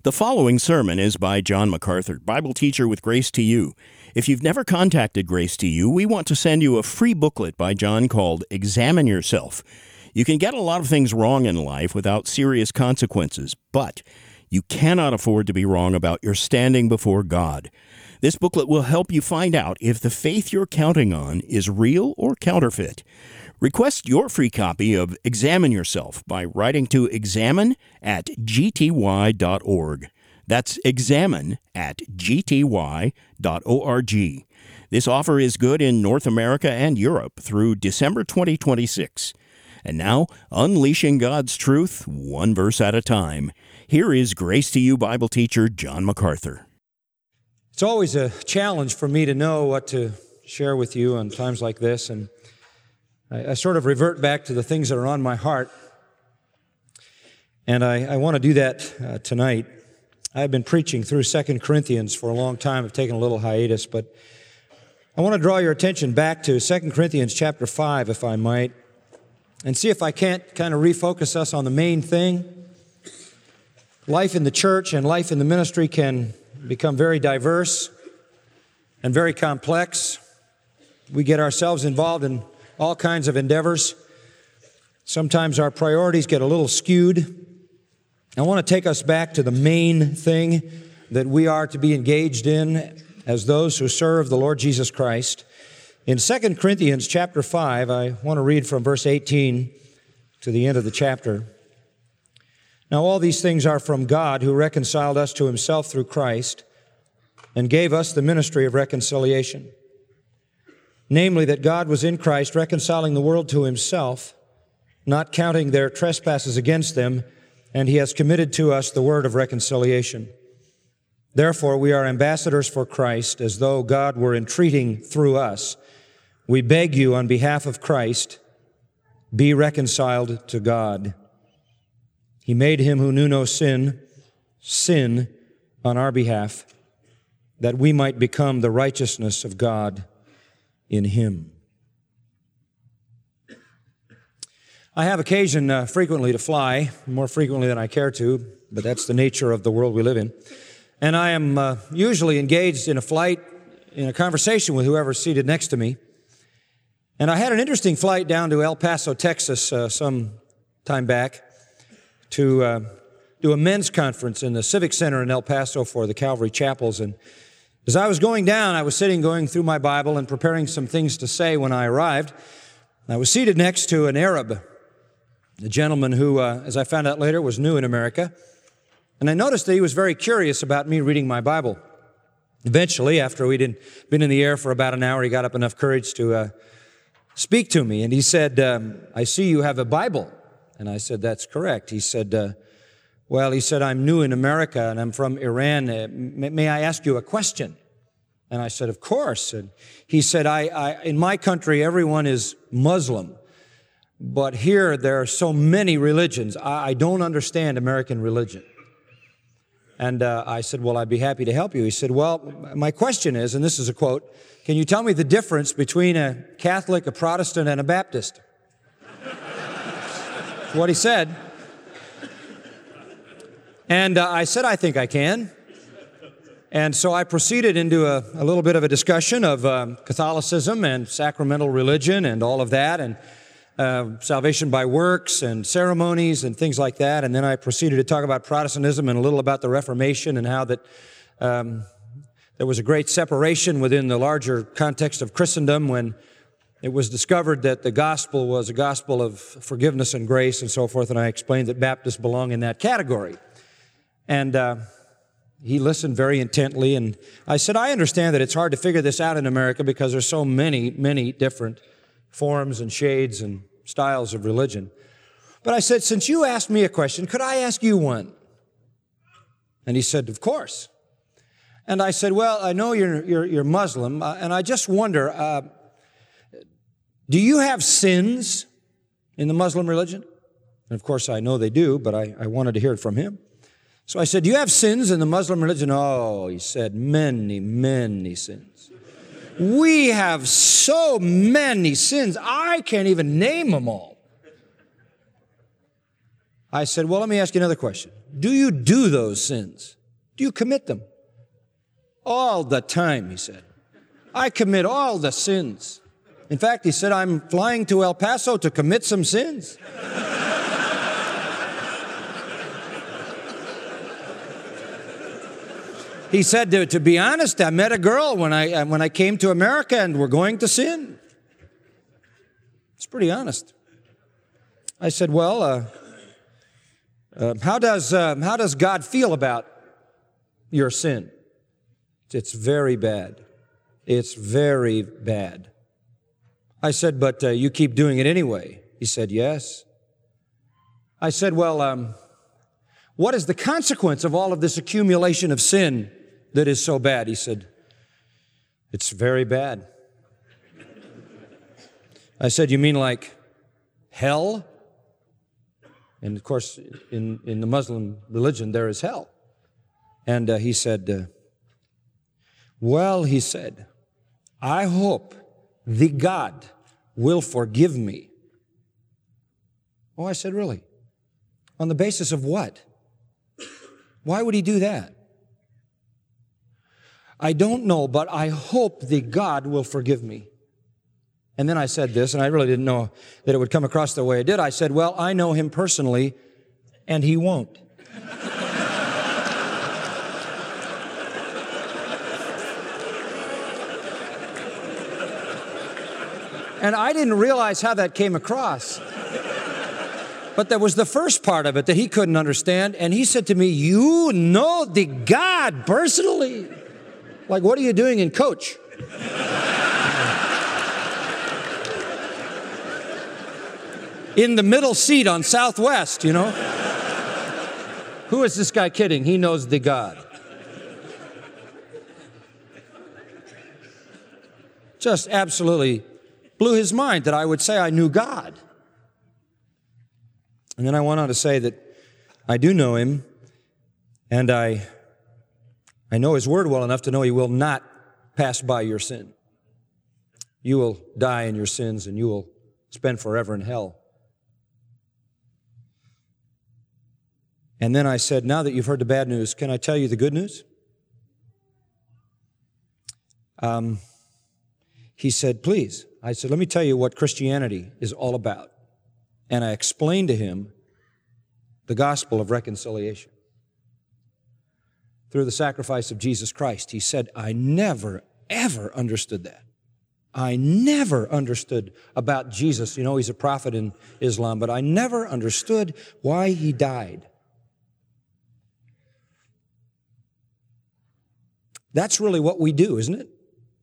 The following sermon is by John MacArthur, Bible teacher with Grace to You. If you've never contacted Grace to You, we want to send you a free booklet by John called Examine Yourself. You can get a lot of things wrong in life without serious consequences, but you cannot afford to be wrong about your standing before God. This booklet will help you find out if the faith you're counting on is real or counterfeit. Request your free copy of Examine Yourself by writing to examine@gty.org. That's examine@gty.org. This offer is good in North America and Europe through December 2026. And now, unleashing God's truth, one verse at a time. Here is Grace to You Bible teacher John MacArthur. It's always a challenge for me to know what to share with you on times like this, and I sort of revert back to the things that are on my heart, and I want to do that tonight. I've been preaching through 2 Corinthians for a long time. I've taken a little hiatus, but I want to draw your attention back to 2 Corinthians chapter 5, if I might, and see if I can't kind of refocus us on the main thing. Life in the church and life in the ministry can become very diverse and very complex. We get ourselves involved in all kinds of endeavors. Sometimes our priorities get a little skewed. I want to take us back to the main thing that we are to be engaged in as those who serve the Lord Jesus Christ. In 2 Corinthians chapter 5, I want to read from verse 18 to the end of the chapter. Now all these things are from God, who reconciled us to himself through Christ and gave us the ministry of reconciliation. Namely, that God was in Christ reconciling the world to himself, not counting their trespasses against them, and he has committed to us the word of reconciliation. Therefore, we are ambassadors for Christ, as though God were entreating through us. We beg you on behalf of Christ, be reconciled to God. He made him who knew no sin, sin on our behalf, that we might become the righteousness of God in him. I have occasion frequently to fly, more frequently than I care to, but that's the nature of the world we live in. And I am usually engaged in a flight, in a conversation with whoever's seated next to me. And I had an interesting flight down to El Paso, Texas, some time back to do a men's conference in the Civic Center in El Paso for the Calvary Chapels. And as I was going down, I was going through my Bible and preparing some things to say when I arrived. I was seated next to an Arab, a gentleman who, as I found out later, was new in America. And I noticed that he was very curious about me reading my Bible. Eventually, after we'd been in the air for about an hour, he got up enough courage to speak to me. And he said, I see you have a Bible. And I said, that's correct. He said, I'm new in America and I'm from Iran. May I ask you a question? And I said, of course. And he said, in my country, everyone is Muslim. But here, there are so many religions. I don't understand American religion. And I said, well, I'd be happy to help you. He said, well, my question is, and this is a quote, can you tell me the difference between a Catholic, a Protestant, and a Baptist? That's what he said. And I said, I think I can. And so I proceeded into a little bit of a discussion of Catholicism and sacramental religion and all of that, and salvation by works and ceremonies and things like that. And then I proceeded to talk about Protestantism and a little about the Reformation and how that there was a great separation within the larger context of Christendom when it was discovered that the gospel was a gospel of forgiveness and grace and so forth. And I explained that Baptists belong in that category. And he listened very intently, and I said, I understand that it's hard to figure this out in America because there's so many, many different forms and shades and styles of religion. But I said, since you asked me a question, could I ask you one? And he said, of course. And I said, well, I know you're Muslim, and I just wonder, do you have sins in the Muslim religion? And of course, I know they do, but I wanted to hear it from him. So I said, do you have sins in the Muslim religion? Oh, he said, many, many sins. We have so many sins, I can't even name them all. I said, well, let me ask you another question. Do you do those sins? Do you commit them? All the time, he said. I commit all the sins. In fact, he said, I'm flying to El Paso to commit some sins. He said, to be honest, I met a girl when I came to America and we're going to sin. It's pretty honest. I said, well, how does God feel about your sin? It's very bad. It's very bad. I said, but you keep doing it anyway. He said, yes. I said, well, what is the consequence of all of this accumulation of sin that is so bad? He said, it's very bad. I said, you mean like hell? And of course, in the Muslim religion, there is hell. And he said, well, he said, I hope the God will forgive me. Oh, I said, really? On the basis of what? Why would he do that? I don't know, but I hope the God will forgive me. And then I said this, and I really didn't know that it would come across the way it did. I said, well, I know him personally, and he won't. And I didn't realize how that came across. But there was the first part of it that he couldn't understand, and he said to me, you know the God personally. Like, what are you doing in coach? In the middle seat on Southwest, you know? Who is this guy kidding? He knows the God. Just absolutely blew his mind that I would say I knew God. And then I went on to say that I do know him, and I know his word well enough to know he will not pass by your sin. You will die in your sins, and you will spend forever in hell. And then I said, now that you've heard the bad news, can I tell you the good news? He said, please. I said, let me tell you what Christianity is all about. And I explained to him the gospel of reconciliation through the sacrifice of Jesus Christ. He said, I never, ever understood that. I never understood about Jesus. You know, he's a prophet in Islam, but I never understood why he died. That's really what we do, isn't it?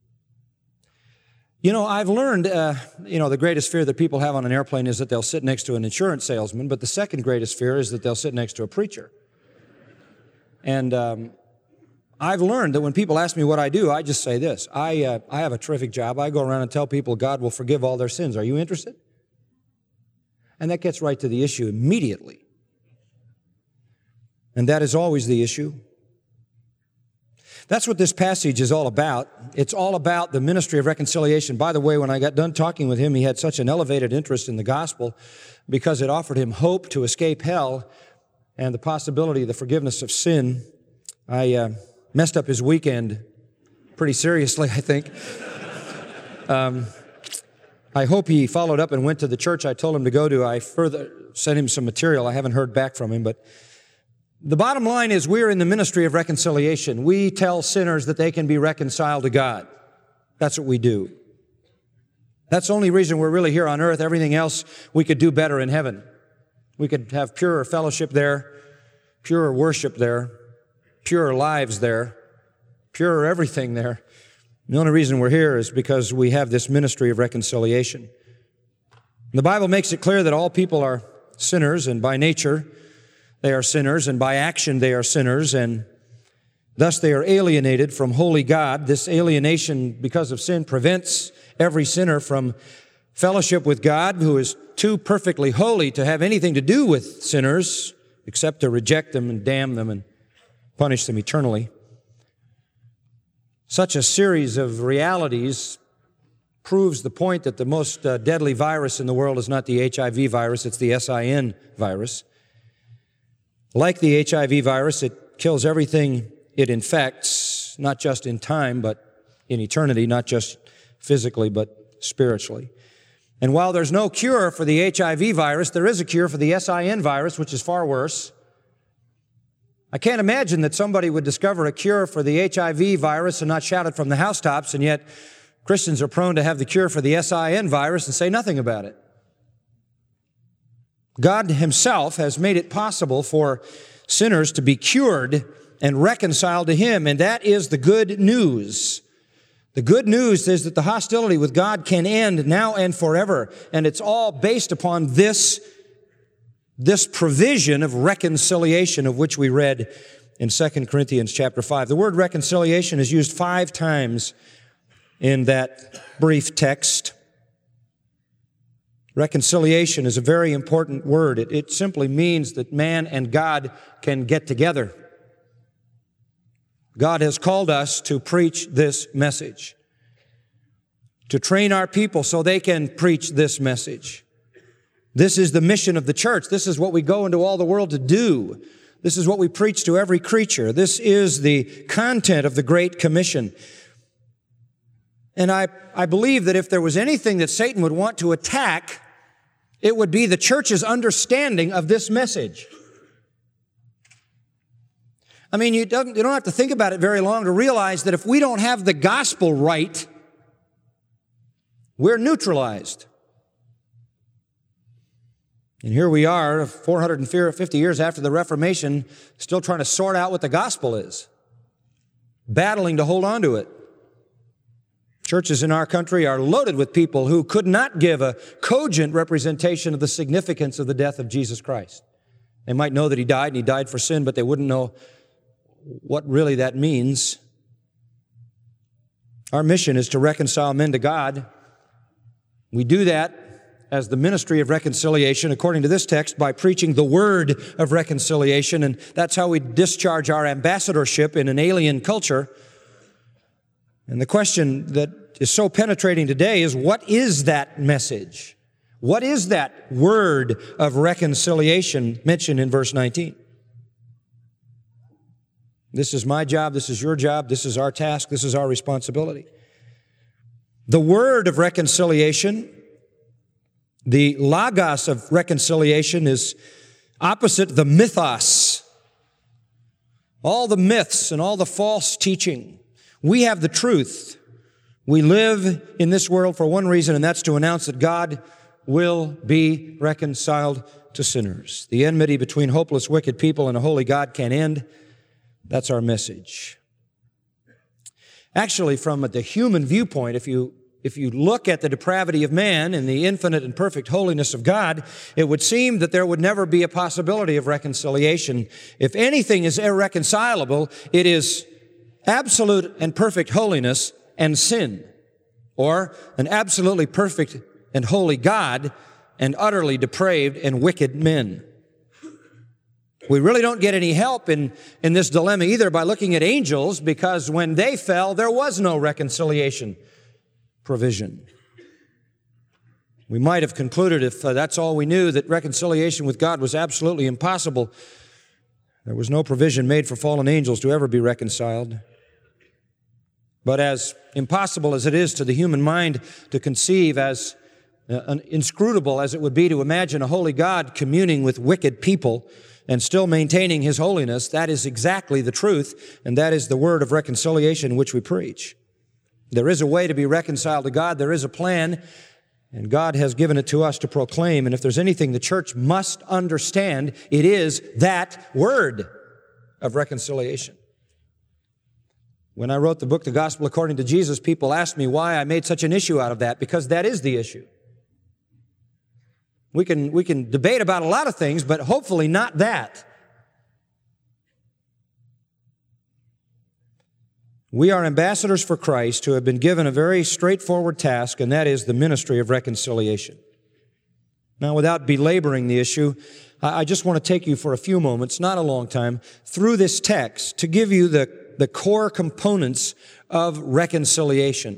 You know, I've learned, the greatest fear that people have on an airplane is that they'll sit next to an insurance salesman, but the second greatest fear is that they'll sit next to a preacher. And I've learned that when people ask me what I do, I just say this. I have a terrific job. I go around and tell people God will forgive all their sins. Are you interested? And that gets right to the issue immediately. And that is always the issue. That's what this passage is all about. It's all about the ministry of reconciliation. By the way, when I got done talking with him, he had such an elevated interest in the gospel because it offered him hope to escape hell and the possibility of the forgiveness of sin. I messed up his weekend pretty seriously, I think. I hope he followed up and went to the church I told him to go to. I further sent him some material. I haven't heard back from him, but the bottom line is we're in the ministry of reconciliation. We tell sinners that they can be reconciled to God. That's what we do. That's the only reason we're really here on earth. Everything else we could do better in heaven. We could have purer fellowship there, purer worship there, purer lives there, purer everything there. The only reason we're here is because we have this ministry of reconciliation. The Bible makes it clear that all people are sinners, and by nature they are sinners, and by action they are sinners, and thus they are alienated from holy God. This alienation because of sin prevents every sinner from fellowship with God, who is too perfectly holy to have anything to do with sinners except to reject them and damn them and punish them eternally. Such a series of realities proves the point that the most deadly virus in the world is not the HIV virus, it's the SIN virus. Like the HIV virus, it kills everything it infects, not just in time, but in eternity, not just physically, but spiritually. And while there's no cure for the HIV virus, there is a cure for the SIN virus, which is far worse. I can't imagine that somebody would discover a cure for the HIV virus and not shout it from the housetops, and yet Christians are prone to have the cure for the SIN virus and say nothing about it. God Himself has made it possible for sinners to be cured and reconciled to Him, and that is the good news. The good news is that the hostility with God can end now and forever, and it's all based upon this provision of reconciliation of which we read in 2 Corinthians chapter 5. The word reconciliation is used 5 times in that brief text. Reconciliation is a very important word. It simply means that man and God can get together. God has called us to preach this message, to train our people so they can preach this message. This is the mission of the church. This is what we go into all the world to do. This is what we preach to every creature. This is the content of the Great Commission. And I believe that if there was anything that Satan would want to attack, it would be the church's understanding of this message. I mean, you don't have to think about it very long to realize that if we don't have the gospel right, we're neutralized. And here we are, 450 years after the Reformation, still trying to sort out what the gospel is, battling to hold on to it. Churches in our country are loaded with people who could not give a cogent representation of the significance of the death of Jesus Christ. They might know that He died, and He died for sin, but they wouldn't know what really that means. Our mission is to reconcile men to God. We do that as the ministry of reconciliation, according to this text, by preaching the word of reconciliation, and that's how we discharge our ambassadorship in an alien culture. And the question that is so penetrating today is, what is that message? What is that word of reconciliation mentioned in verse 19? This is my job, this is your job, this is our task, this is our responsibility. The word of reconciliation, the logos of reconciliation, is opposite the mythos. All the myths and all the false teaching. We have the truth. We live in this world for one reason, and that's to announce that God will be reconciled to sinners. The enmity between hopeless, wicked people and a holy God can end. That's our message. Actually, from the human viewpoint, if you look at the depravity of man and the infinite and perfect holiness of God, it would seem that there would never be a possibility of reconciliation. If anything is irreconcilable, it is absolute and perfect holiness and sin, or an absolutely perfect and holy God and utterly depraved and wicked men. We really don't get any help in this dilemma either by looking at angels, because when they fell, there was no reconciliation provision. We might have concluded, if that's all we knew, that reconciliation with God was absolutely impossible. There was no provision made for fallen angels to ever be reconciled. But as impossible as it is to the human mind to conceive, as inscrutable as it would be to imagine a holy God communing with wicked people and still maintaining His holiness, that is exactly the truth, and that is the word of reconciliation which we preach. There is a way to be reconciled to God. There is a plan, and God has given it to us to proclaim. And if there's anything the church must understand, it is that word of reconciliation. When I wrote the book, The Gospel According to Jesus, people asked me why I made such an issue out of that, because that is the issue. We can debate about a lot of things, but hopefully not that. We are ambassadors for Christ who have been given a very straightforward task, and that is the ministry of reconciliation. Now, without belaboring the issue, I just want to take you for a few moments, not a long time, through this text to give you the core components of reconciliation.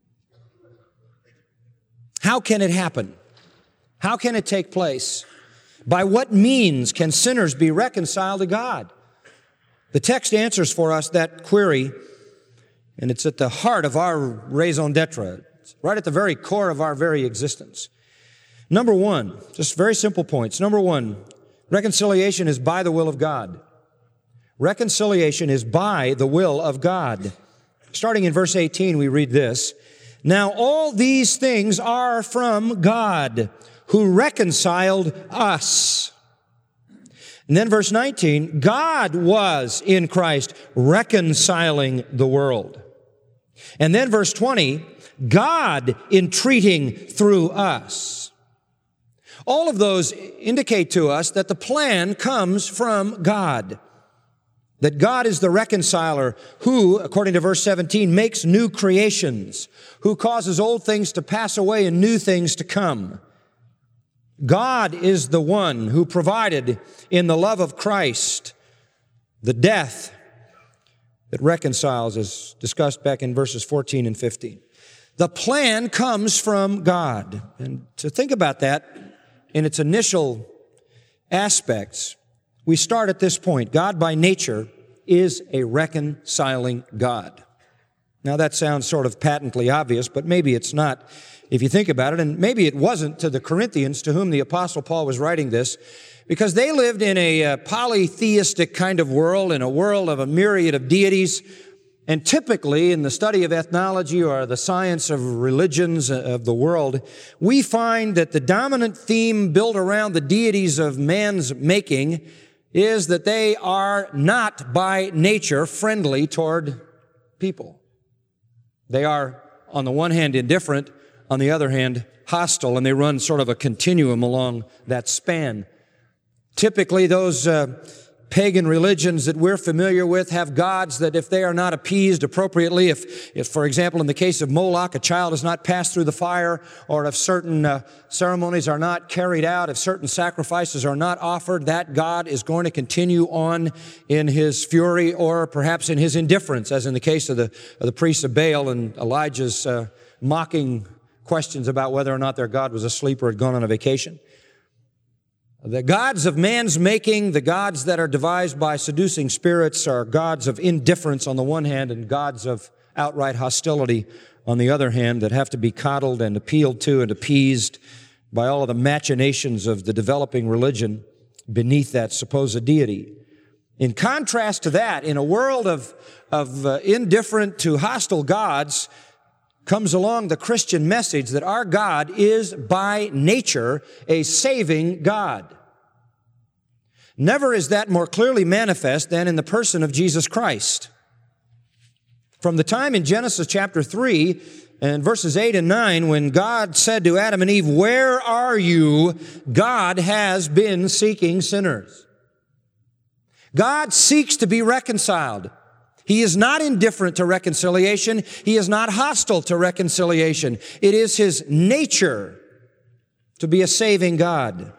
How can it happen? How can it take place? By what means can sinners be reconciled to God? The text answers for us that query, and it's at the heart of our raison d'etre. It's right at the very core of our very existence. Number one, just very simple points. Number one, reconciliation is by the will of God. Reconciliation is by the will of God. Starting in verse 18, we read this. Now all these things are from God, who reconciled us. And then verse 19, God was in Christ reconciling the world. And then verse 20, God entreating through us. All of those indicate to us that the plan comes from God. That God is the reconciler who, according to verse 17, makes new creations, who causes old things to pass away and new things to come. God is the one who provided in the love of Christ the death that reconciles, as discussed back in verses 14 and 15. The plan comes from God. And to think about that in its initial aspects, we start at this point. God by nature is a reconciling God. Now that sounds sort of patently obvious, but maybe it's not if you think about it, and maybe it wasn't to the Corinthians to whom the Apostle Paul was writing this, because they lived in a polytheistic kind of world, in a world of a myriad of deities, and typically in the study of ethnology or the science of religions of the world, we find that the dominant theme built around the deities of man's making is that they are not by nature friendly toward people. They are, on the one hand, indifferent, on the other hand, hostile, and they run sort of a continuum along that span. Typically, those pagan religions that we're familiar with have gods that if they are not appeased appropriately, if for example, in the case of Moloch, a child is not passed through the fire, or if certain ceremonies are not carried out, if certain sacrifices are not offered, that god is going to continue on in his fury or perhaps in his indifference, as in the case of the priests of Baal and Elijah's mocking questions about whether or not their god was asleep or had gone on a vacation. The gods of man's making, the gods that are devised by seducing spirits, are gods of indifference on the one hand and gods of outright hostility on the other hand that have to be coddled and appealed to and appeased by all of the machinations of the developing religion beneath that supposed deity. In contrast to that, in a world of indifferent to hostile gods, comes along the Christian message that our God is by nature a saving God. Never is that more clearly manifest than in the person of Jesus Christ. From the time in Genesis chapter 3 and verses 8 and 9, when God said to Adam and Eve, "Where are you?" God has been seeking sinners. God seeks to be reconciled. He is not indifferent to reconciliation. He is not hostile to reconciliation. It is His nature to be a saving God.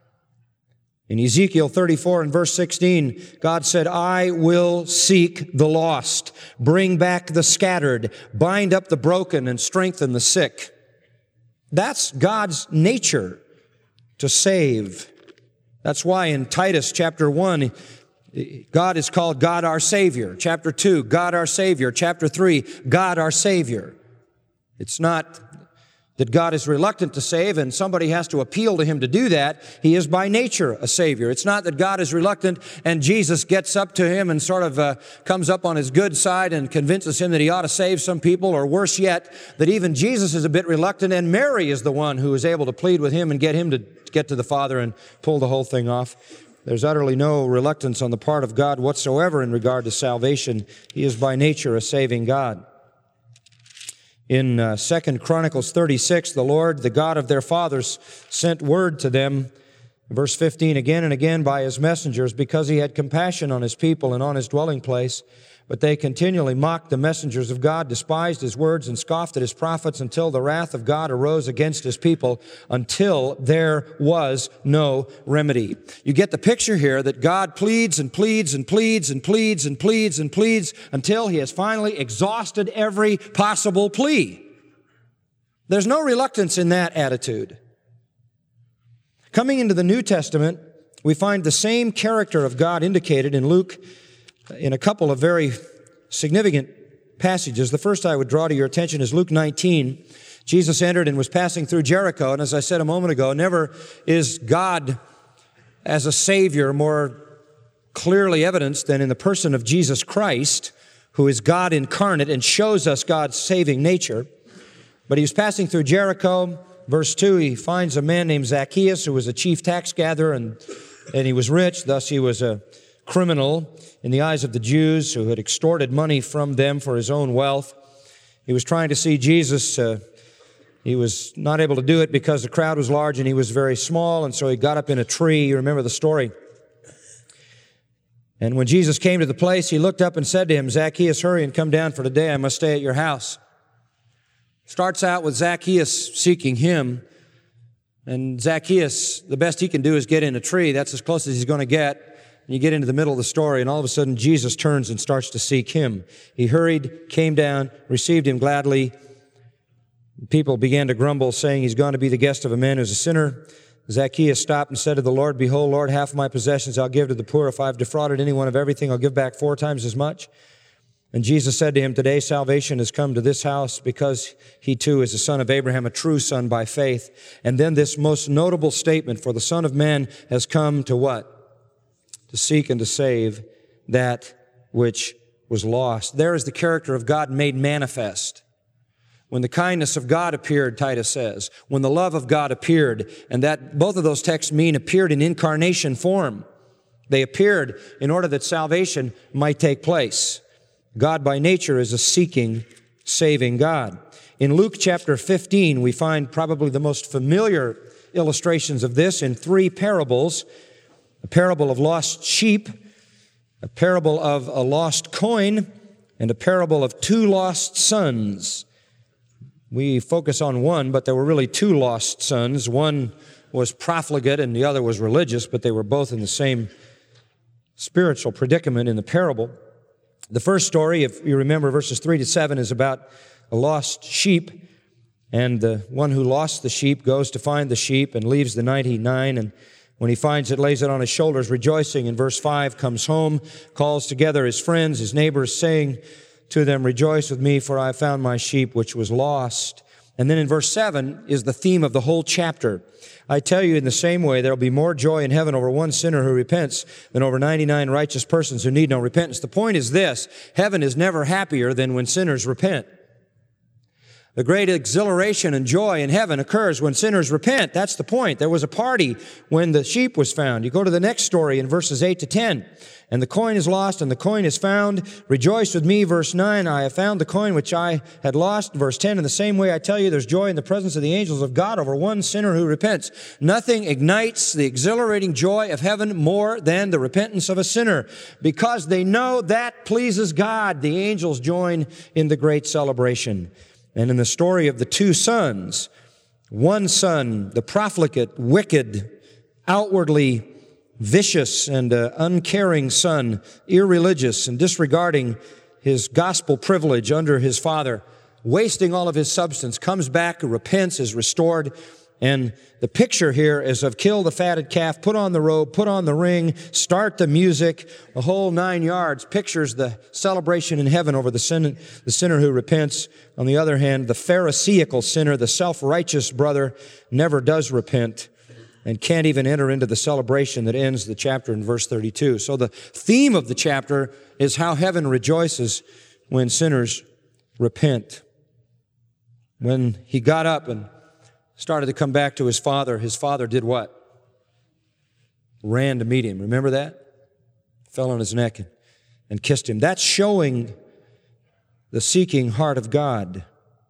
In Ezekiel 34 and verse 16, God said, "I will seek the lost, bring back the scattered, bind up the broken, and strengthen the sick." That's God's nature, to save. That's why in Titus chapter 1, God is called God our Savior. Chapter 2, God our Savior. Chapter 3, God our Savior. It's not that God is reluctant to save and somebody has to appeal to Him to do that. He is by nature a Savior. It's not that God is reluctant and Jesus gets up to Him and sort of comes up on His good side and convinces Him that He ought to save some people, or worse yet, that even Jesus is a bit reluctant and Mary is the one who is able to plead with Him and get Him to get to the Father and pull the whole thing off. There's utterly no reluctance on the part of God whatsoever in regard to salvation. He is by nature a saving God. In 2 Chronicles 36, the Lord, the God of their fathers, sent word to them, verse 15, again and again by His messengers, because He had compassion on His people and on His dwelling place. But they continually mocked the messengers of God, despised His words, and scoffed at His prophets until the wrath of God arose against His people, until there was no remedy. You get the picture here that God pleads and pleads and pleads and pleads and pleads and pleads until He has finally exhausted every possible plea. There's no reluctance in that attitude. Coming into the New Testament, we find the same character of God indicated in Luke in a couple of very significant passages. The first I would draw to your attention is Luke 19. Jesus entered and was passing through Jericho, and as I said a moment ago, never is God as a Savior more clearly evidenced than in the person of Jesus Christ, who is God incarnate and shows us God's saving nature. But he was passing through Jericho. Verse 2, he finds a man named Zacchaeus, who was a chief tax gatherer, and he was rich. Thus he was a criminal in the eyes of the Jews who had extorted money from them for his own wealth. He was trying to see Jesus. He was not able to do it because the crowd was large and he was very small, and so he got up in a tree. You remember the story. And when Jesus came to the place, he looked up and said to him, Zacchaeus, hurry and come down, for today I must stay at your house. Starts out with Zacchaeus seeking him. And Zacchaeus, the best he can do is get in a tree. That's as close as he's going to get. And you get into the middle of the story, and all of a sudden Jesus turns and starts to seek him. He hurried, came down, received him gladly. People began to grumble, saying he's gone to be the guest of a man who's a sinner. Zacchaeus stopped and said to the Lord, Behold, Lord, half of my possessions I'll give to the poor. If I've defrauded anyone of everything, I'll give back 4 times as much. And Jesus said to him, Today salvation has come to this house, because he too is a son of Abraham, a true son by faith. And then this most notable statement, for the Son of Man has come to what? To seek and to save that which was lost. There is the character of God made manifest. When the kindness of God appeared, Titus says, when the love of God appeared, and that both of those texts mean appeared in incarnation form. They appeared in order that salvation might take place. God by nature is a seeking, saving God. In Luke chapter 15, we find probably the most familiar illustrations of this in 3 parables. A parable of lost sheep, a parable of a lost coin, and a parable of 2 lost sons. We focus on one, but there were really 2 lost sons. One was profligate and the other was religious, but they were both in the same spiritual predicament in the parable. The first story, if you remember, verses 3 to 7, is about a lost sheep, and the one who lost the sheep goes to find the sheep and leaves the 99, and when he finds it, lays it on his shoulders, rejoicing. In verse 5, comes home, calls together his friends, his neighbors, saying to them, Rejoice with me, for I have found my sheep which was lost. And then in verse 7 is the theme of the whole chapter. I tell you, in the same way, there will be more joy in heaven over one sinner who repents than over 99 righteous persons who need no repentance. The point is this: heaven is never happier than when sinners repent. The great exhilaration and joy in heaven occurs when sinners repent. That's the point. There was a party when the sheep was found. You go to the next story in verses 8 to 10. And the coin is lost and the coin is found. Rejoice with me, verse 9. I have found the coin which I had lost. Verse 10. In the same way, I tell you, there's joy in the presence of the angels of God over one sinner who repents. Nothing ignites the exhilarating joy of heaven more than the repentance of a sinner, because they know that pleases God. The angels join in the great celebration. And in the story of the 2 sons, one son, the profligate, wicked, outwardly vicious and uncaring son, irreligious and disregarding his gospel privilege under his father, wasting all of his substance, comes back, repents, is restored. And the picture here is of kill the fatted calf, put on the robe, put on the ring, start the music, the whole 9 yards, pictures the celebration in heaven over the sinner who repents. On the other hand, the Pharisaical sinner, the self-righteous brother, never does repent and can't even enter into the celebration that ends the chapter in verse 32. So the theme of the chapter is how heaven rejoices when sinners repent. When he got up and started to come back to his father did what? Ran to meet him. Remember that? Fell on his neck and kissed him. That's showing the seeking heart of God.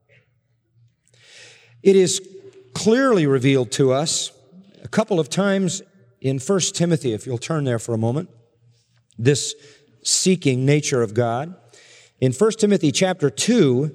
It is clearly revealed to us a couple of times in 1 Timothy, if you'll turn there for a moment, this seeking nature of God. In 1 Timothy chapter 2,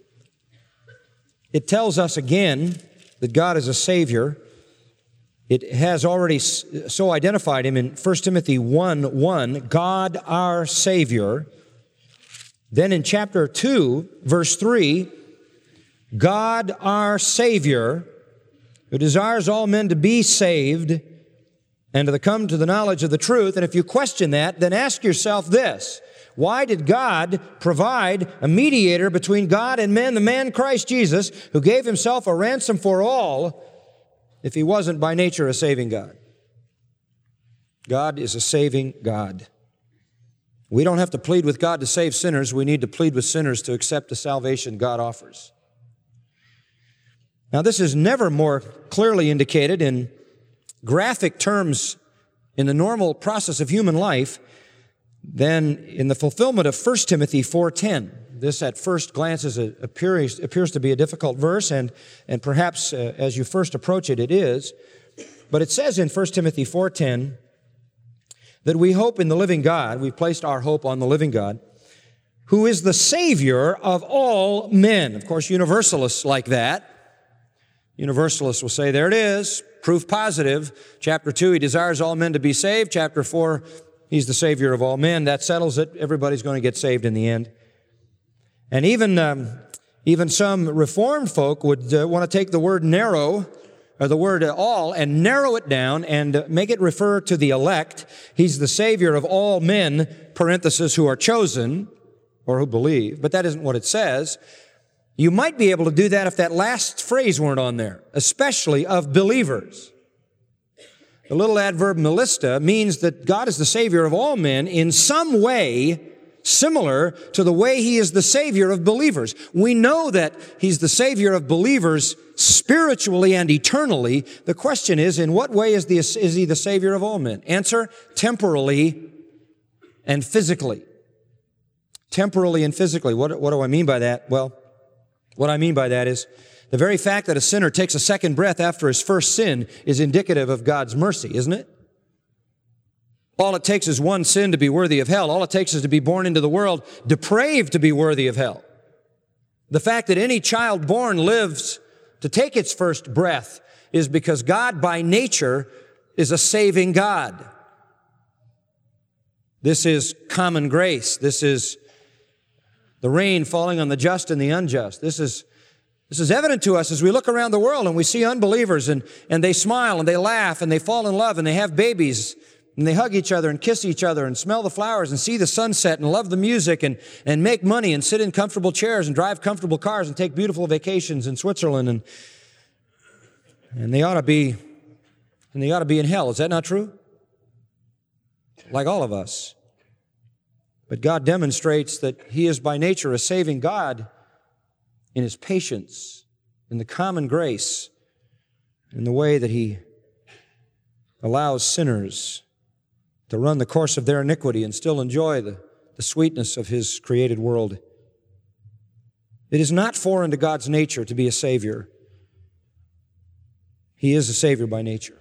it tells us again that God is a Savior. It has already so identified him in 1 Timothy 1:1, God our Savior. Then in chapter 2, verse 3, God our Savior, who desires all men to be saved and to come to the knowledge of the truth. And if you question that, then ask yourself this: why did God provide a mediator between God and men, the man Christ Jesus, who gave himself a ransom for all, if he wasn't by nature a saving God? God is a saving God. We don't have to plead with God to save sinners. We need to plead with sinners to accept the salvation God offers. Now, this is never more clearly indicated in graphic terms in the normal process of human life than in the fulfillment of 1 Timothy 4:10. This at first glance appears to be a difficult verse, and perhaps as you first approach it, it is. But it says in 1 Timothy 4:10 that we hope in the living God, we've placed our hope on the living God, who is the Savior of all men. Of course, universalists like that. Universalists will say, there it is, proof positive. Chapter 2, he desires all men to be saved. Chapter 4, he's the Savior of all men. That settles it. Everybody's going to get saved in the end. And even some Reformed folk would want to take the word narrow, or the word all, and narrow it down and make it refer to the elect. He's the Savior of all men, parenthesis, who are chosen, or who believe. But that isn't what it says. You might be able to do that if that last phrase weren't on there, especially of believers. The little adverb melista means that God is the Savior of all men in some way similar to the way He is the Savior of believers. We know that He's the Savior of believers spiritually and eternally. The question is, in what way is He the Savior of all men? Answer, temporally and physically. Temporally and physically. What do I mean by that? Well, what I mean by that is the very fact that a sinner takes a second breath after his first sin is indicative of God's mercy, isn't it? All it takes is one sin to be worthy of hell. All it takes is to be born into the world depraved to be worthy of hell. The fact that any child born lives to take its first breath is because God by nature is a saving God. This is common grace. This is the rain falling on the just and the unjust. This is evident to us as we look around the world and we see unbelievers and they smile and they laugh and they fall in love and they have babies and they hug each other and kiss each other and smell the flowers and see the sunset and love the music and make money and sit in comfortable chairs and drive comfortable cars and take beautiful vacations in Switzerland and they ought to be in hell. Is that not true? Like all of us. But God demonstrates that He is by nature a saving God in His patience, in the common grace, in the way that He allows sinners to run the course of their iniquity and still enjoy the sweetness of His created world. It is not foreign to God's nature to be a Savior. He is a Savior by nature.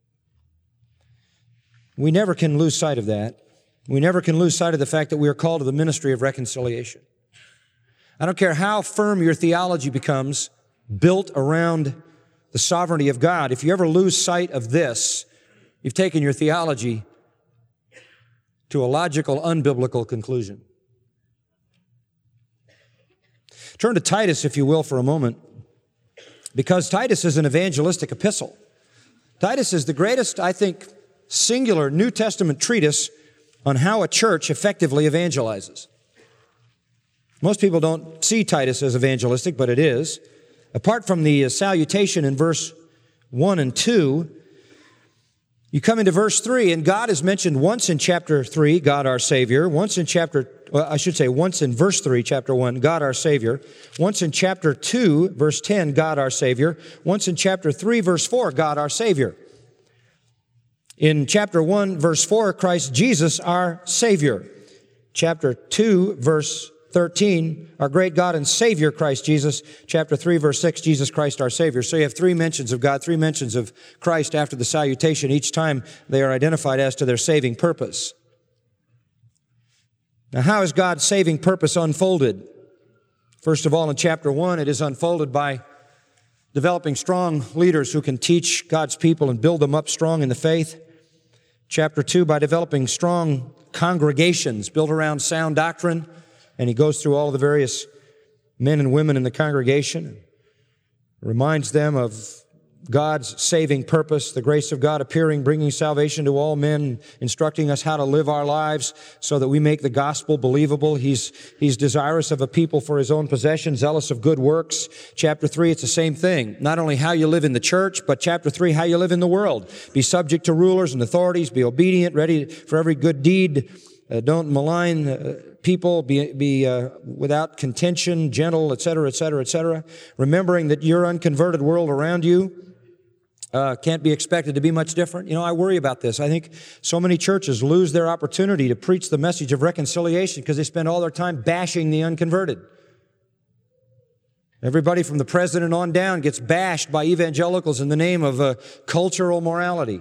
We never can lose sight of that. We never can lose sight of the fact that we are called to the ministry of reconciliation. I don't care how firm your theology becomes, built around the sovereignty of God. If you ever lose sight of this, you've taken your theology to a logical, unbiblical conclusion. Turn to Titus, if you will, for a moment, because Titus is an evangelistic epistle. Titus is the greatest, I think, singular New Testament treatise on how a church effectively evangelizes. Most people don't see Titus as evangelistic, but it is. Apart from the salutation in verse 1 and 2, you come into verse 3, and God is mentioned once in chapter 3, God our Savior, once in verse 3, chapter 1, God our Savior, once in chapter 2, verse 10, God our Savior, once in chapter 3, verse 4, God our Savior. In chapter 1, verse 4, Christ Jesus, our Savior. Chapter 2, verse 13, our great God and Savior, Christ Jesus. Chapter 3, verse 6, Jesus Christ, our Savior. So you have three mentions of God, three mentions of Christ after the salutation. Each time they are identified as to their saving purpose. Now, how is God's saving purpose unfolded? First of all, in chapter 1, it is unfolded by developing strong leaders who can teach God's people and build them up strong in the faith. Chapter 2, by developing strong congregations built around sound doctrine, and he goes through all the various men and women in the congregation, reminds them of God's saving purpose, the grace of God appearing, bringing salvation to all men, instructing us how to live our lives so that we make the gospel believable. He's desirous of a people for His own possession, zealous of good works. Chapter 3, it's the same thing. Not only how you live in the church, but chapter 3, how you live in the world. Be subject to rulers and authorities, be obedient, ready for every good deed. Don't malign people, be without contention, gentle, etc., etc., etc. Remembering that your unconverted world around you can't be expected to be much different. You know, I worry about this. I think so many churches lose their opportunity to preach the message of reconciliation because they spend all their time bashing the unconverted. Everybody from the president on down gets bashed by evangelicals in the name of cultural morality.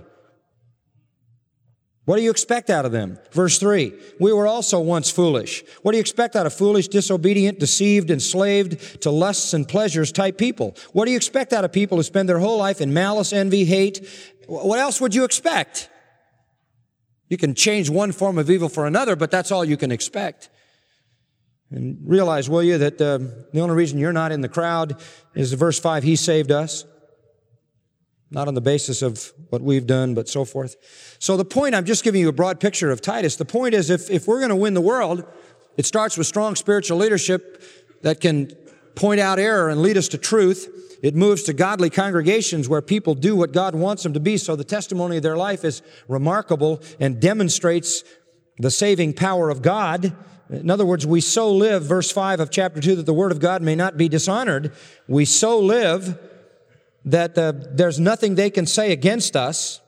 What do you expect out of them? Verse 3, we were also once foolish. What do you expect out of foolish, disobedient, deceived, enslaved to lusts and pleasures type people? What do you expect out of people who spend their whole life in malice, envy, hate? What else would you expect? You can change one form of evil for another, but that's all you can expect. And realize, will you, that the only reason you're not in the crowd is verse 5, He saved us. Not on the basis of what we've done, but so forth. So the point, I'm just giving you a broad picture of Titus. The point is, if we're going to win the world, it starts with strong spiritual leadership that can point out error and lead us to truth. It moves to godly congregations where people do what God wants them to be, so the testimony of their life is remarkable and demonstrates the saving power of God. In other words, we so live, verse 5 of chapter 2, that the word of God may not be dishonored. We so live that there's nothing they can say against us.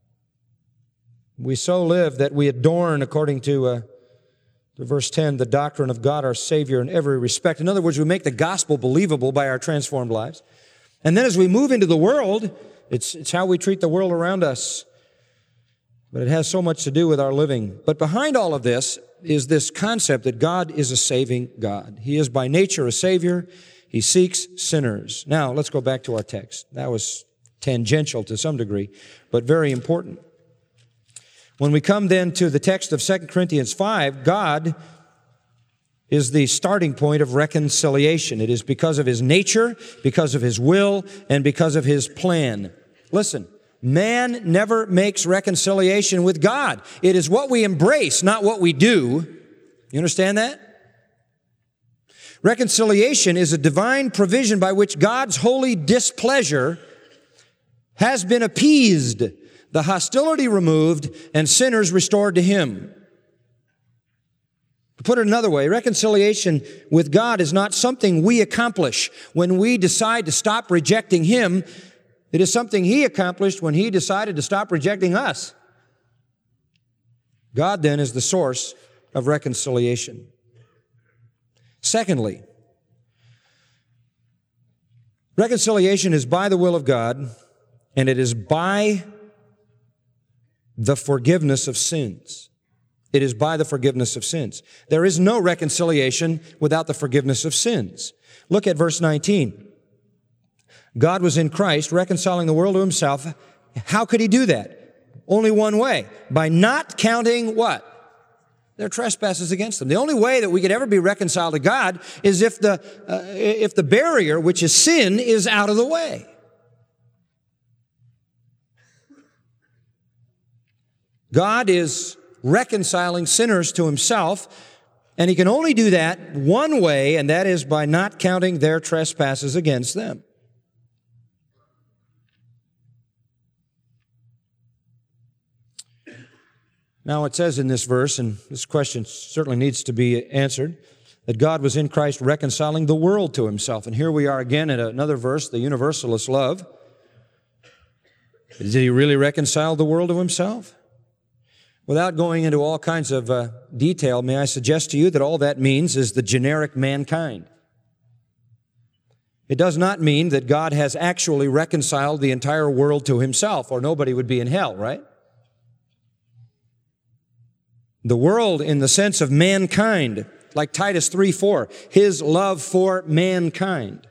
We so live that we adorn, according to verse 10, the doctrine of God our Savior in every respect. In other words, we make the gospel believable by our transformed lives. And then as we move into the world, it's how we treat the world around us. But it has so much to do with our living. But behind all of this is this concept that God is a saving God. He is by nature a Savior. He seeks sinners. Now, let's go back to our text. That was tangential to some degree, but very important. When we come then to the text of 2 Corinthians 5, God is the starting point of reconciliation. It is because of His nature, because of His will, and because of His plan. Listen, man never makes reconciliation with God. It is what we embrace, not what we do. You understand that? Reconciliation is a divine provision by which God's holy displeasure has been appeased, the hostility removed, and sinners restored to Him. To put it another way, reconciliation with God is not something we accomplish when we decide to stop rejecting Him. It is something He accomplished when He decided to stop rejecting us. God then is the source of reconciliation. Secondly, reconciliation is by the will of God, and it is by the forgiveness of sins. It is by the forgiveness of sins. There is no reconciliation without the forgiveness of sins. Look at verse 19. God was in Christ reconciling the world to Himself. How could He do that? Only one way. By not counting what? Their trespasses against them. The only way that we could ever be reconciled to God is if the barrier, which is sin, is out of the way. God is reconciling sinners to Himself, and He can only do that one way, and that is by not counting their trespasses against them. Now it says in this verse, and this question certainly needs to be answered, that God was in Christ reconciling the world to Himself. And here we are again at another verse, the universalist love. Did He really reconcile the world to Himself? Without going into all kinds of detail, may I suggest to you that all that means is the generic mankind. It does not mean that God has actually reconciled the entire world to Himself, or nobody would be in hell, right? The world in the sense of mankind, like Titus 3:4, His love for mankind.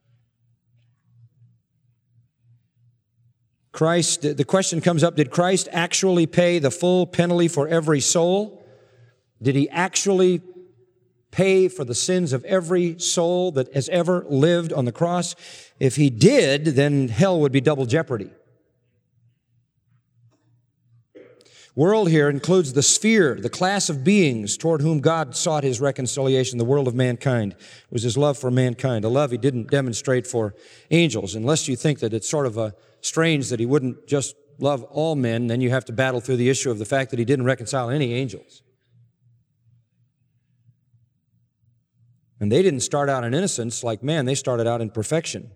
The question comes up, did Christ actually pay the full penalty for every soul? Did He actually pay for the sins of every soul that has ever lived on the cross? If he did, then hell would be double jeopardy. World here includes the sphere, the class of beings toward whom God sought his reconciliation, the world of mankind. It was his love for mankind, a love he didn't demonstrate for angels. Unless you think that it's sort of strange that he wouldn't just love all men, then you have to battle through the issue of the fact that he didn't reconcile any angels. And they didn't start out in innocence like man, they started out in perfection.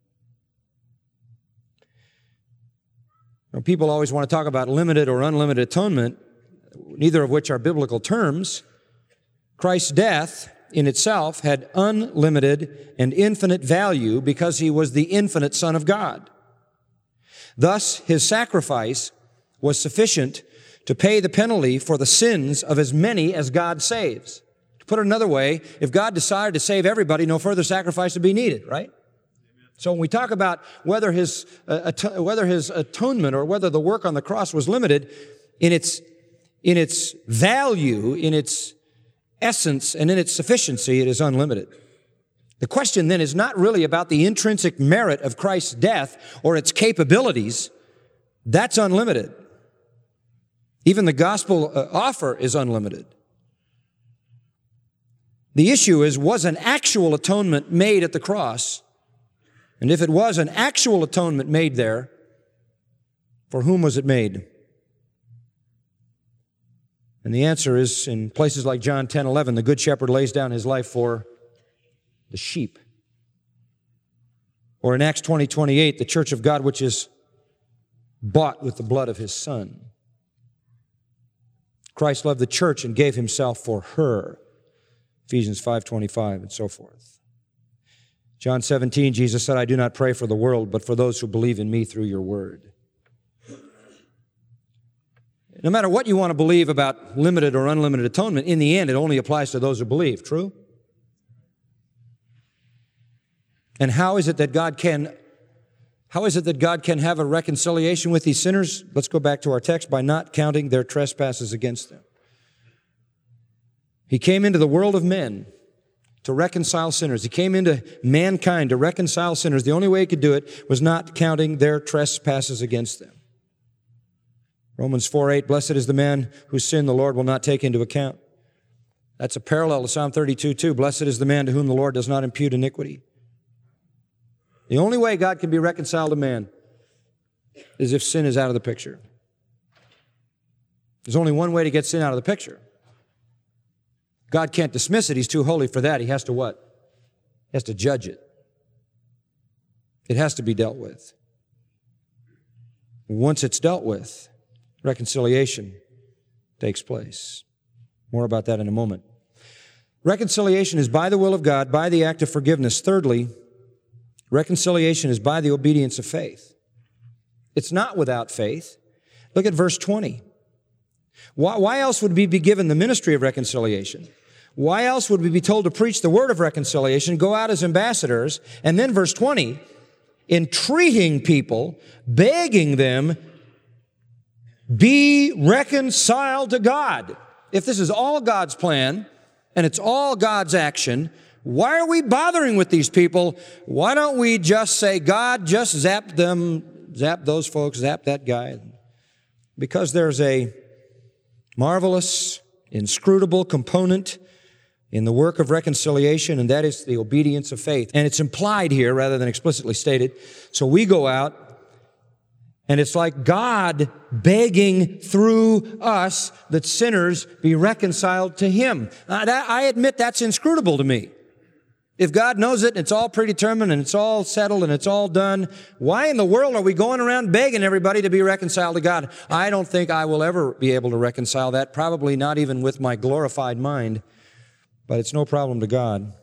People always want to talk about limited or unlimited atonement, neither of which are biblical terms. Christ's death in itself had unlimited and infinite value because he was the infinite Son of God. Thus, his sacrifice was sufficient to pay the penalty for the sins of as many as God saves. To put it another way, if God decided to save everybody, no further sacrifice would be needed, right? So when we talk about whether his atonement or whether the work on the cross was limited, in its value, in its essence, and in its sufficiency, it is unlimited. The question then is not really about the intrinsic merit of Christ's death or its capabilities. That's unlimited. Even the gospel offer is unlimited. The issue is, was an actual atonement made at the cross? And if it was an actual atonement made there, for whom was it made? And the answer is, in places like John 10:11, the Good Shepherd lays down his life for the sheep. Or in Acts 20:28, the church of God, which is bought with the blood of his Son. Christ loved the church and gave himself for her. Ephesians 5:25 and so forth. John 17, Jesus said, I do not pray for the world, but for those who believe in me through your word. No matter what you want to believe about limited or unlimited atonement, in the end, it only applies to those who believe. True? And how is it that God can have a reconciliation with these sinners? Let's go back to our text. By not counting their trespasses against them. He came into the world of men to reconcile sinners. He came into mankind to reconcile sinners. The only way he could do it was not counting their trespasses against them. Romans 4:8, blessed is the man whose sin the Lord will not take into account. That's a parallel to Psalm 32:2. Blessed is the man to whom the Lord does not impute iniquity. The only way God can be reconciled to man is if sin is out of the picture. There's only one way to get sin out of the picture. God can't dismiss it. He's too holy for that. He has to what? He has to judge it. It has to be dealt with. Once it's dealt with, reconciliation takes place. More about that in a moment. Reconciliation is by the will of God, by the act of forgiveness. Thirdly, reconciliation is by the obedience of faith. It's not without faith. Look at verse 20. Why else would we be given the ministry of reconciliation? Why else would we be told to preach the word of reconciliation, go out as ambassadors, and then verse 20, entreating people, begging them, be reconciled to God. If this is all God's plan, and it's all God's action, why are we bothering with these people? Why don't we just say, God, just zap them, zap those folks, zap that guy? Because there's a marvelous, inscrutable component in the work of reconciliation, and that is the obedience of faith. And it's implied here rather than explicitly stated. So we go out, and it's like God begging through us that sinners be reconciled to Him. I admit that's inscrutable to me. If God knows it, and it's all predetermined, and it's all settled, and it's all done, why in the world are we going around begging everybody to be reconciled to God? I don't think I will ever be able to reconcile that, probably not even with my glorified mind, but it's no problem to God.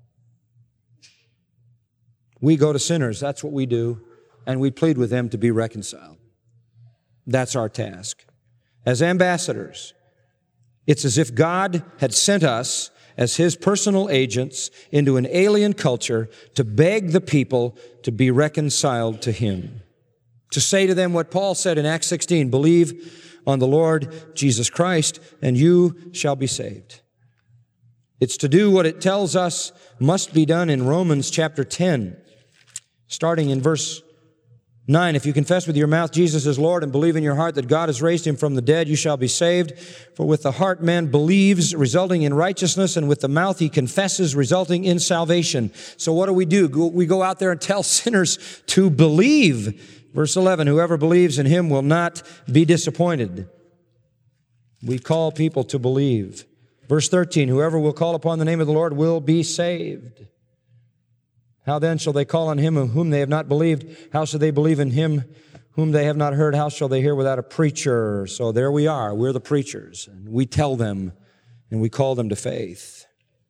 We go to sinners, that's what we do, and we plead with them to be reconciled. That's our task. As ambassadors, it's as if God had sent us as His personal agents into an alien culture to beg the people to be reconciled to Him. To say to them what Paul said in Acts 16, believe on the Lord Jesus Christ, and you shall be saved. It's to do what it tells us must be done in Romans chapter 10, starting in verse 9. If you confess with your mouth Jesus is Lord and believe in your heart that God has raised him from the dead, you shall be saved. For with the heart man believes, resulting in righteousness, and with the mouth he confesses, resulting in salvation. So what do? We go out there and tell sinners to believe. Verse 11, whoever believes in him will not be disappointed. We call people to believe. Verse 13, whoever will call upon the name of the Lord will be saved. How then shall they call on him of whom they have not believed? How shall they believe in him whom they have not heard? How shall they hear without a preacher? So there we are. We're the preachers. And we tell them and we call them to faith.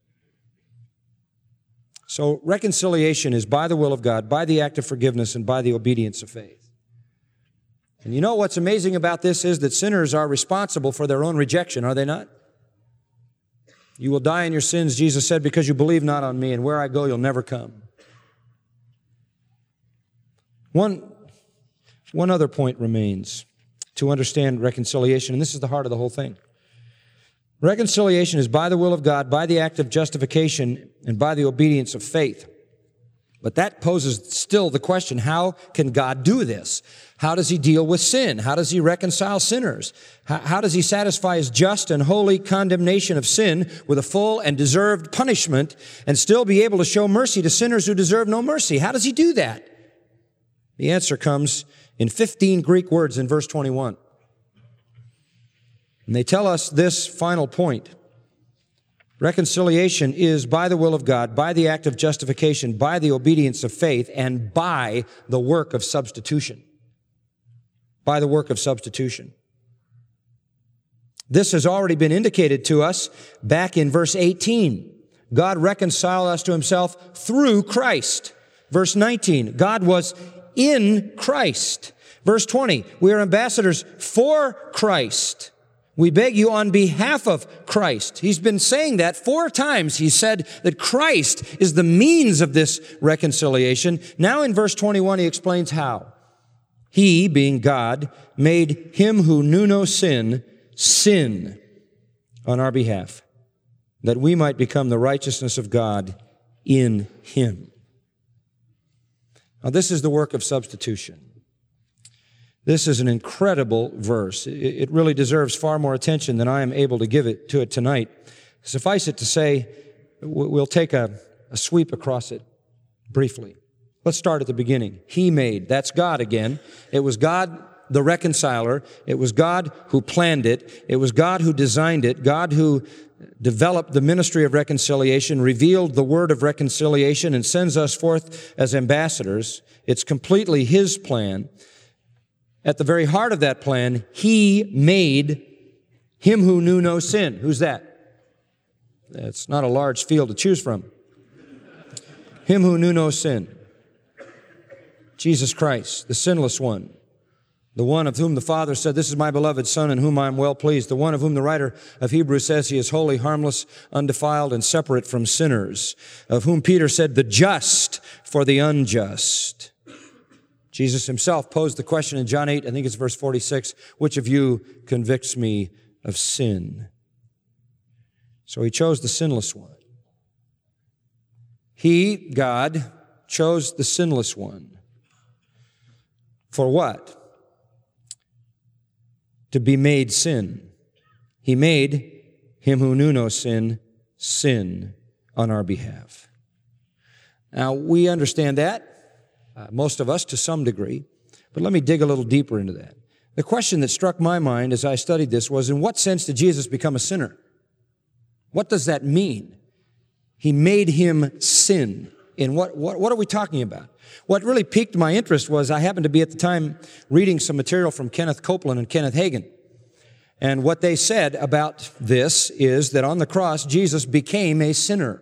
So reconciliation is by the will of God, by the act of forgiveness, and by the obedience of faith. And you know what's amazing about this is that sinners are responsible for their own rejection, are they not? You will die in your sins, Jesus said, because you believe not on me, and where I go you'll never come. One other point remains to understand reconciliation, and this is the heart of the whole thing. Reconciliation is by the will of God, by the act of justification, and by the obedience of faith. But that poses still the question, how can God do this? How does he deal with sin? How does he reconcile sinners? How does he satisfy his just and holy condemnation of sin with a full and deserved punishment and still be able to show mercy to sinners who deserve no mercy? How does he do that? The answer comes in 15 Greek words in verse 21. And they tell us this final point. Reconciliation is by the will of God, by the act of justification, by the obedience of faith, and by the work of substitution. By the work of substitution. This has already been indicated to us back in verse 18. God reconciled us to himself through Christ. Verse 19, God was in Christ. Verse 20, we are ambassadors for Christ. We beg you on behalf of Christ. He's been saying that 4 times. He said that Christ is the means of this reconciliation. Now in verse 21, he explains how. He, being God, made him who knew no sin, sin on our behalf, that we might become the righteousness of God in him. Now, this is the work of substitution. This is an incredible verse. It really deserves far more attention than I am able to give it to it tonight. Suffice it to say, we'll take a sweep across it briefly. Let's start at the beginning. He made. That's God again. It was God, the reconciler. It was God who planned it. It was God who designed it. God who developed the ministry of reconciliation, revealed the word of reconciliation, and sends us forth as ambassadors. It's completely his plan. At the very heart of that plan, he made him who knew no sin. Who's that? It's not a large field to choose from. Him who knew no sin. Jesus Christ, the sinless one. The one of whom the Father said, this is my beloved Son in whom I am well pleased. The one of whom the writer of Hebrews says he is holy, harmless, undefiled, and separate from sinners. Of whom Peter said, the just for the unjust. Jesus himself posed the question in John 8, I think it's verse 46, which of you convicts me of sin? So he chose the sinless one. He, God, chose the sinless one. For what? To be made sin. He made him who knew no sin, sin on our behalf. Now, we understand that. Most of us to some degree, but let me dig a little deeper into that. The question that struck my mind as I studied this was, in what sense did Jesus become a sinner? What does that mean? He made him sin. In what are we talking about? What really piqued my interest was I happened to be at the time reading some material from Kenneth Copeland and Kenneth Hagin. And what they said about this is that on the cross, Jesus became a sinner.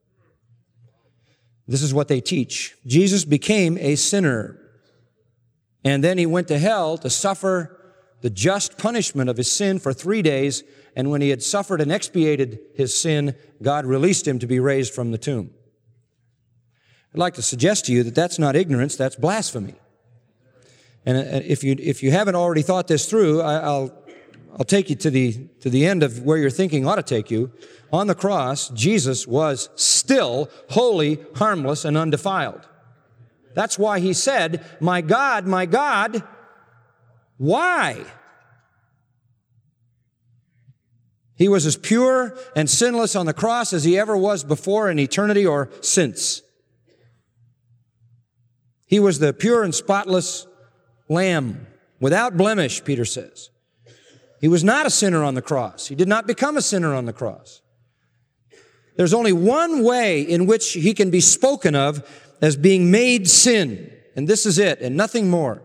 This is what they teach. Jesus became a sinner. And then he went to hell to suffer the just punishment of his sin for 3 days. And when he had suffered and expiated his sin, God released him to be raised from the tomb. I'd like to suggest to you that that's not ignorance, that's blasphemy. And if you haven't already thought this through, I'll I'll take you to the end of where your thinking ought to take you. On the cross, Jesus was still holy, harmless, and undefiled. That's why he said, my God, why?" He was as pure and sinless on the cross as he ever was before in eternity or since. He was the pure and spotless Lamb, without blemish, Peter says. He was not a sinner on the cross. He did not become a sinner on the cross. There's only one way in which he can be spoken of as being made sin, and this is it, and nothing more.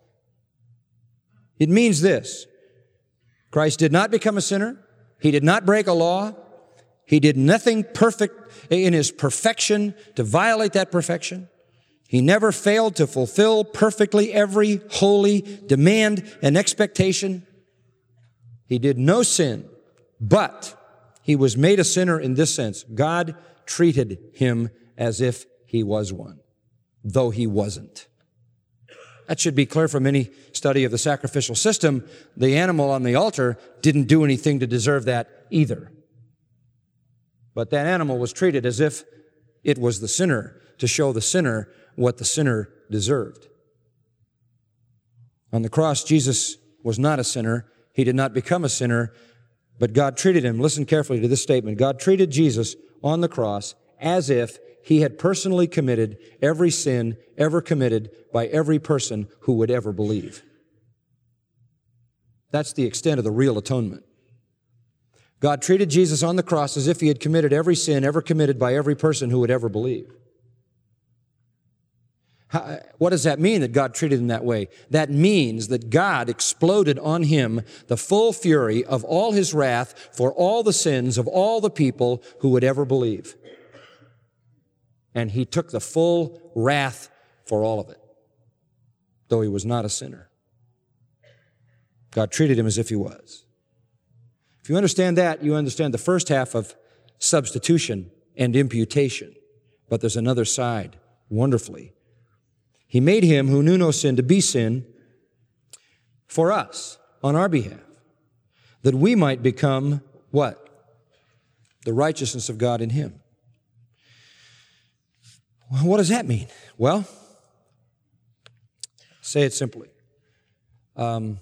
It means this: Christ did not become a sinner. He did not break a law. He did nothing perfect in his perfection to violate that perfection. He never failed to fulfill perfectly every holy demand and expectation. He did no sin, but he was made a sinner in this sense: God treated him as if he was one, though he wasn't. That should be clear from any study of the sacrificial system. The animal on the altar didn't do anything to deserve that either. But that animal was treated as if it was the sinner, to show the sinner what the sinner deserved. On the cross, Jesus was not a sinner. He did not become a sinner, but God treated him, listen carefully to this statement, God treated Jesus on the cross as if he had personally committed every sin ever committed by every person who would ever believe. That's the extent of the real atonement. God treated Jesus on the cross as if he had committed every sin ever committed by every person who would ever believe. What does that mean, that God treated him that way? That means that God exploded on him the full fury of all his wrath for all the sins of all the people who would ever believe. And he took the full wrath for all of it, though he was not a sinner. God treated him as if he was. If you understand that, you understand the first half of substitution and imputation. But there's another side, wonderfully. He made him who knew no sin to be sin for us, on our behalf, that we might become what? The righteousness of God in him. Well, what does that mean? Well, say it simply. Are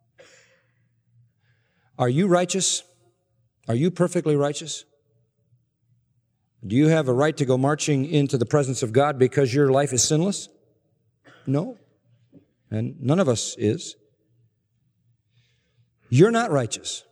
you righteous? Are you perfectly righteous? Do you have a right to go marching into the presence of God because your life is sinless? No. And none of us is. You're not righteous.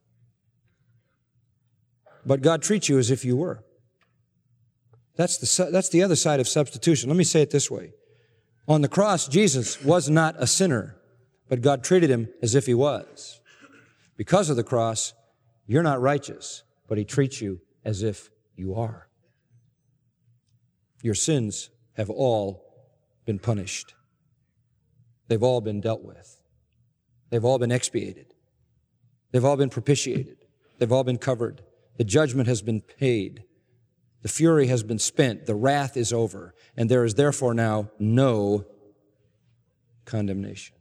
But God treats you as if you were. That's the other side of substitution. Let me say it this way. On the cross, Jesus was not a sinner, but God treated him as if he was. Because of the cross, you're not righteous, but he treats you as if you are. Your sins have all been punished. They've all been dealt with. They've all been expiated. They've all been propitiated. They've all been covered. The judgment has been paid. The fury has been spent. The wrath is over. And there is therefore now no condemnation.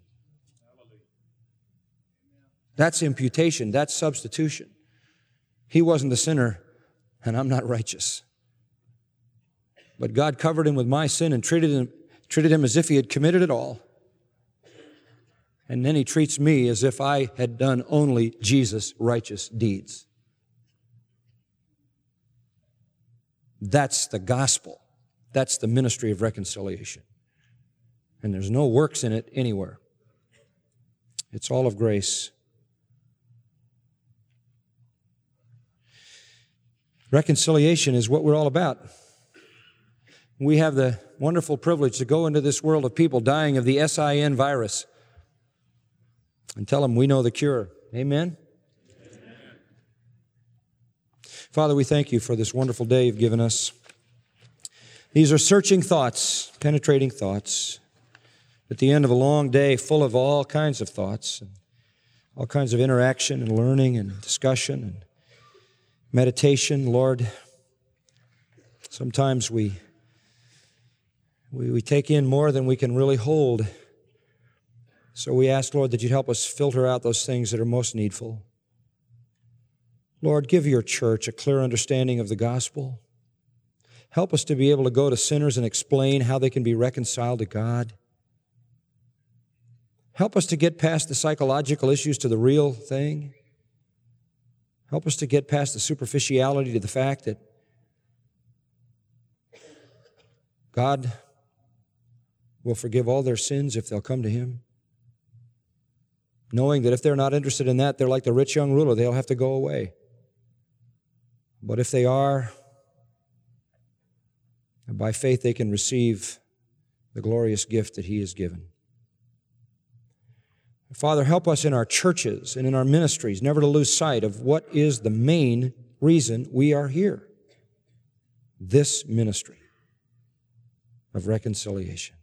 That's imputation. That's substitution. He wasn't the sinner, and I'm not righteous. But God covered him with my sin and treated him as if he had committed it all. And then he treats me as if I had done only Jesus' righteous deeds. That's the gospel. That's the ministry of reconciliation. And there's no works in it anywhere. It's all of grace. Reconciliation is what we're all about. We have the wonderful privilege to go into this world of people dying of the SIN virus and tell them we know the cure. Amen? Father, we thank you for this wonderful day you've given us. These are searching thoughts, penetrating thoughts. At the end of a long day full of all kinds of thoughts, and all kinds of interaction and learning and discussion and meditation, Lord, sometimes we take in more than we can really hold. So we ask, Lord, that you'd help us filter out those things that are most needful. Lord, give your church a clear understanding of the gospel. Help us to be able to go to sinners and explain how they can be reconciled to God. Help us to get past the psychological issues to the real thing. Help us to get past the superficiality to the fact that God will forgive all their sins if they'll come to Him. Knowing that if they're not interested in that, they're like the rich young ruler, they'll have to go away. But if they are, by faith they can receive the glorious gift that He has given. Father, help us in our churches and in our ministries never to lose sight of what is the main reason we are here. This ministry of reconciliation.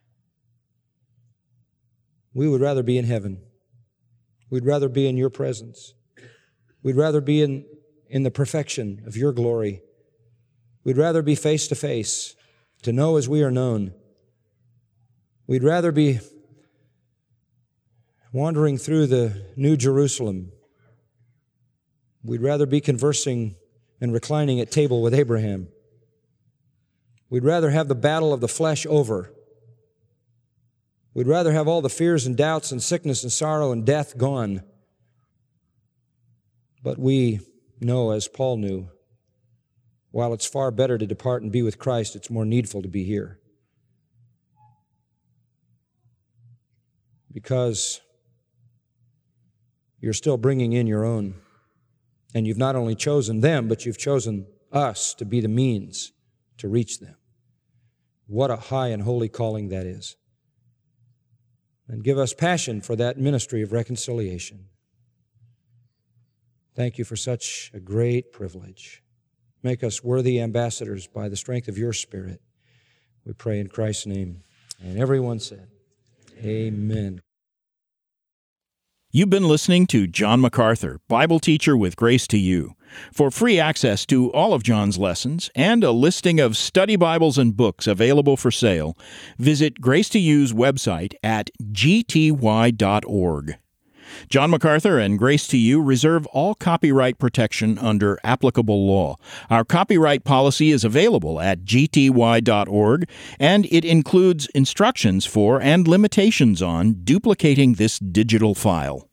We would rather be in heaven. We'd rather be in your presence. We'd rather be in the perfection of your glory. We'd rather be face to face, to know as we are known. We'd rather be wandering through the New Jerusalem. We'd rather be conversing and reclining at table with Abraham. We'd rather have the battle of the flesh over. We'd rather have all the fears and doubts and sickness and sorrow and death gone. But we know, as Paul knew, while it's far better to depart and be with Christ, it's more needful to be here. Because you're still bringing in your own. And you've not only chosen them, but you've chosen us to be the means to reach them. What a high and holy calling that is. And give us passion for that ministry of reconciliation. Thank you for such a great privilege. Make us worthy ambassadors by the strength of your Spirit. We pray in Christ's name. And everyone said, Amen. You've been listening to John MacArthur, Bible teacher with Grace to You. For free access to all of John's lessons and a listing of study Bibles and books available for sale, visit Grace to You's website at gty.org. John MacArthur and Grace to You reserve all copyright protection under applicable law. Our copyright policy is available at gty.org, and it includes instructions for and limitations on duplicating this digital file.